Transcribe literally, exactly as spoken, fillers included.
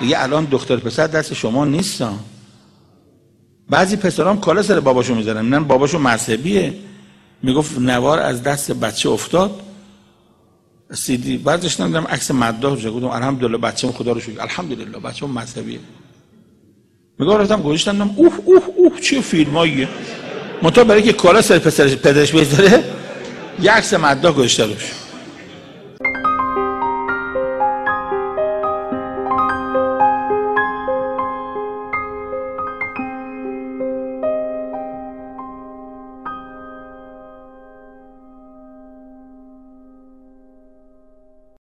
دیگه الان دختر پسر دست شما نیستن. بعضی پسرام کالا سر باباشو میذارن، میگن باباشو مذهبیه، میگفت نوار از دست بچه افتاد سی دی بعدش نمیدونم عکس مداح رو گفتم الحمدلله بچه‌م خدا رو شکر الحمدلله بچه‌م مذهبیه. میگم رفتم گوشتم اوه اوه اوه چه فیلماییه. منتها برای که کالا سر پسرش پدرش بذاره یه عکس مداح گذاشته روش.